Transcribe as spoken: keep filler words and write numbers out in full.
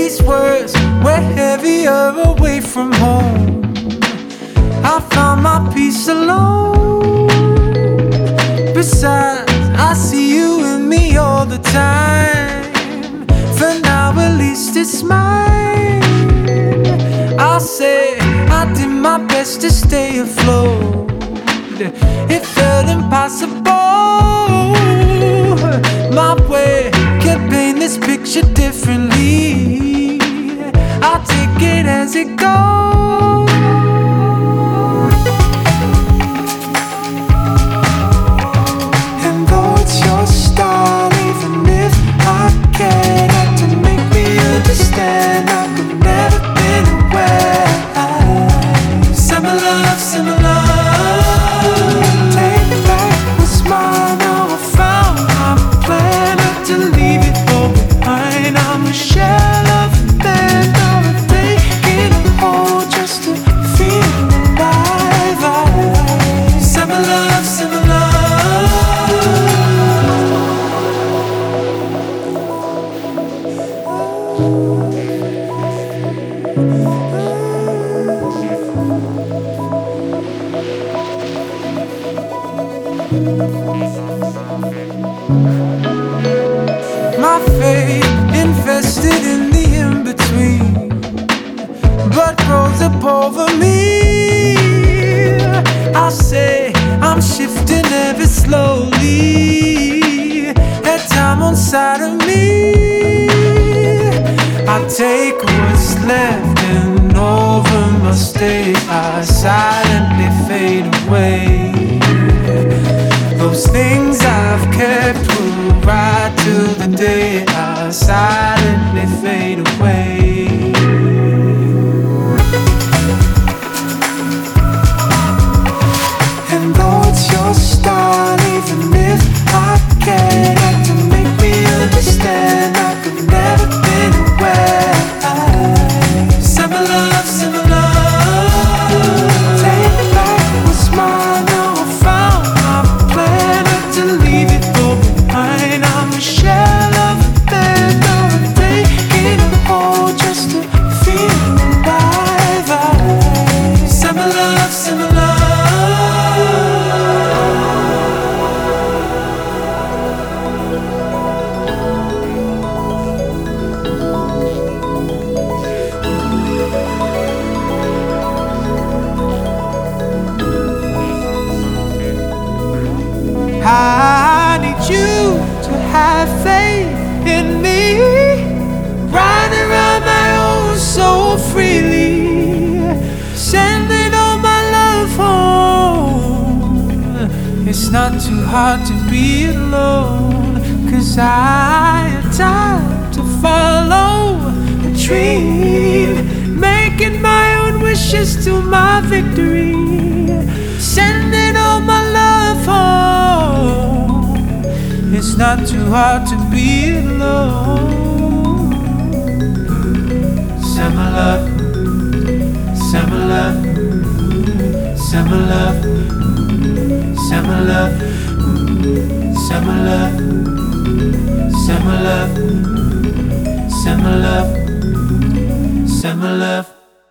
these words were heavier away from home. I found my peace alone. Besides, I see you and me all the time. For now, at least it's mine. I'll say I did my best to stay afloat. It felt impossible. My way can't paint this picture differently. I'll take it as it goes. And though it's your style, even if I can't have to make me understand, I could never been aware. Summer love, summer love. Take back what's mine. Now I found my plan not to leave it all behind. I'm a shell of that. Now I'm taking a hold just to feel alive. Summer love, summer love. My fate invested in the in-between, but grows up over me. I'll say I'm shifting ever slowly. Had time on side of me. I take what's left and over my state I silently fade away. Those things I've kept will ride till the day I silently fade away. And though it's your style, even if I can't have to make me understand, I could never been aware. Summer love, summer love. Take back what's mine. Now I found my plan not to leave it all behind. I'm a shell of that. Now I'm taking a hold just to feel alive. Summer love, summer love. I need you to have faith in me, riding around my own soul freely, sending all my love home. It's not too hard to be alone, 'cause I have time to follow a dream, making my own wishes to my victory, sending all my love home. It's not too hard to be alone. Summer love, summer love, summer love, summer love, summer love, summer love, summer love, summer love.